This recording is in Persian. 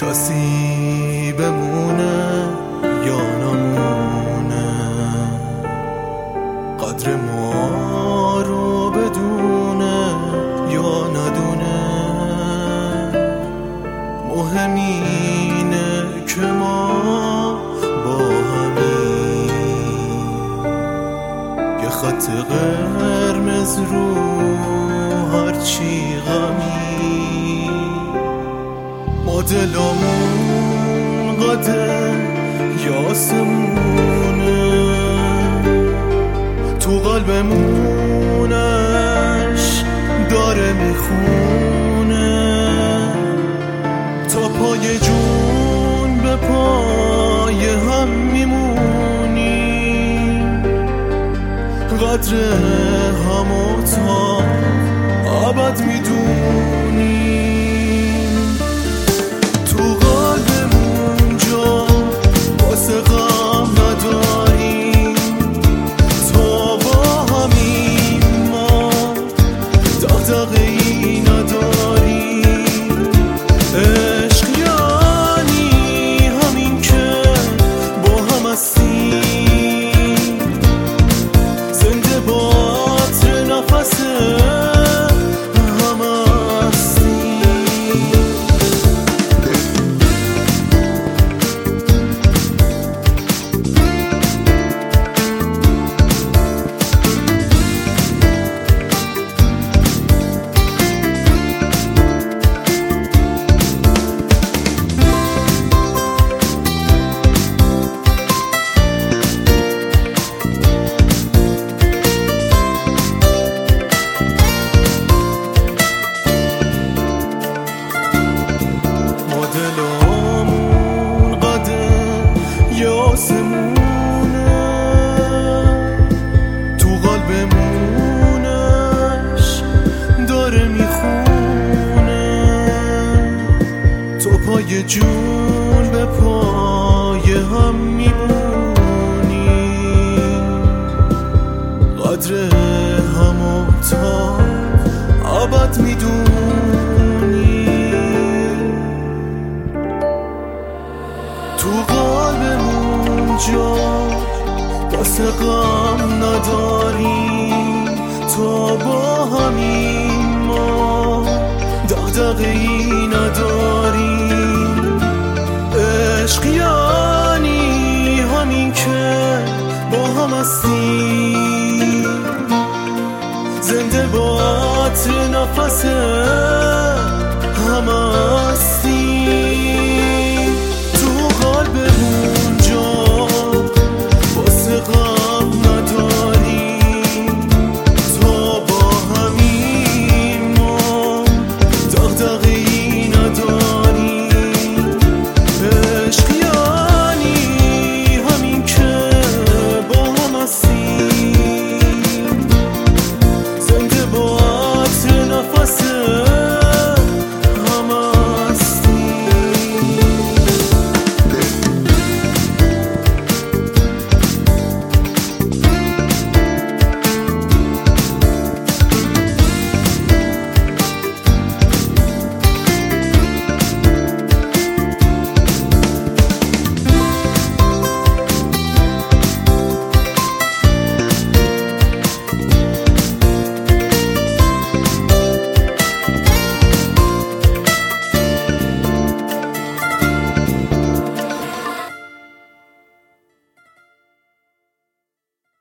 کسی بمونه یا نمونه، قدر ما رو بدونه یا ندونه. مهم اینه که ما با همیم، یه خط قرمز رو هرچی غمی. ما دلمون قده یاسمونه، تو قلبمونش داره میخونه. تا پای جون به پای هم میمونیم، قدر همو تا ابد میدونیم. تو قلبمون جا واسه غم نداریم، تا با همین ما دغدغه‌ای نداریم. عشق یعنی همین که با هم هستیم، زنده با عطر نفس هم هستیم. دلمون قده یاسمونه، تو قلبمونش داره میخونه. تو پای جون به پای هم میمونیم، قدر همو تا ابد میدونیم. تو قلبمون جا واسه غم نداریم، تا با همین ما دغدغه‌ای نداریم. عشق یعنی همین که با هم هستیم، زنده با عطر نفس هم هستیم.